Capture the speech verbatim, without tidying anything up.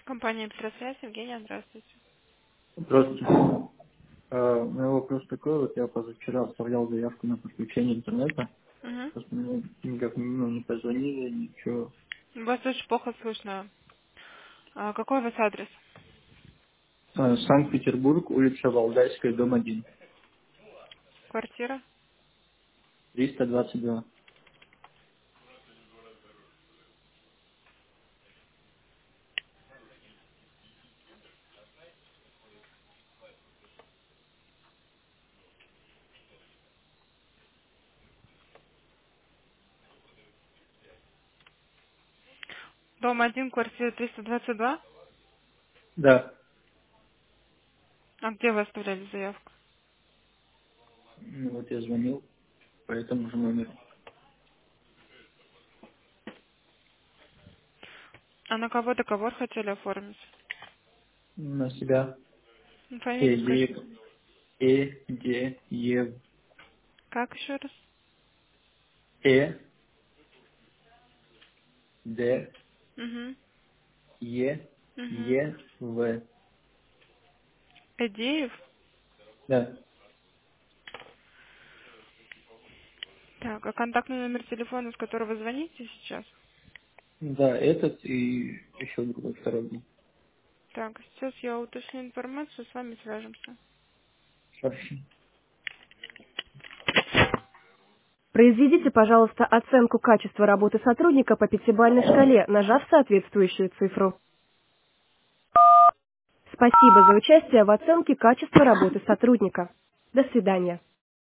Компания «Электросвязь», Евгения, здравствуйте. Здравствуйте. Э, У меня вопрос такой, вот я позавчера оставлял заявку на подключение интернета, Угу. просто мне никак ну, не позвонили, ничего. Вас очень плохо слышно. А какой у вас адрес? Э, Санкт-Петербург, улица Валдайская, дом один, Квартира? триста двадцать два. Дом один, квартира триста двадцать два. Да, А где вы оставляли заявку? ну, вот я звонил по этому же номеру. А на кого договор хотели оформить? На себя. Ну, фамилию Эдеев. скажите. Эдеев. Как еще раз? Э. Д. Угу. Е. Угу. Е. В. Эдеев? Да. Так, а контактный номер телефона, с которого вы звоните сейчас? Да, этот и еще другой второй. Так, сейчас я уточню информацию, с вами свяжемся. Хорошо. Произведите, пожалуйста, оценку качества работы сотрудника по пятибалльной шкале, нажав соответствующую цифру. Спасибо за участие в оценке качества работы сотрудника. До свидания.